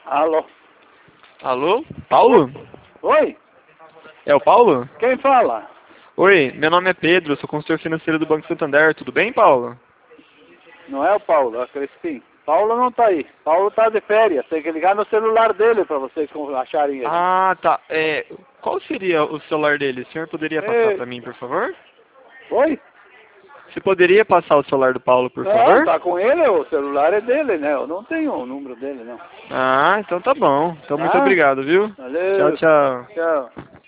Alô? Alô? Paulo? Oi? É o Paulo? Quem fala? Oi, meu nome é Pedro, sou consultor financeiro do Banco Santander, tudo bem, Paulo? Não é o Paulo, é o Crispim. Paulo não tá aí. Paulo tá de férias. Tem que ligar no celular dele pra vocês acharem ele. Ah, tá. Qual seria o celular dele? O senhor poderia passar Ei. para mim, por favor? Oi? Você poderia passar o celular do Paulo, por Não, favor? tá com ele, o celular é dele, né? Eu não tenho o número dele, não. Ah, então tá bom. Então muito Tá? obrigado, viu? Tchau, Valeu. tchau. Tchau.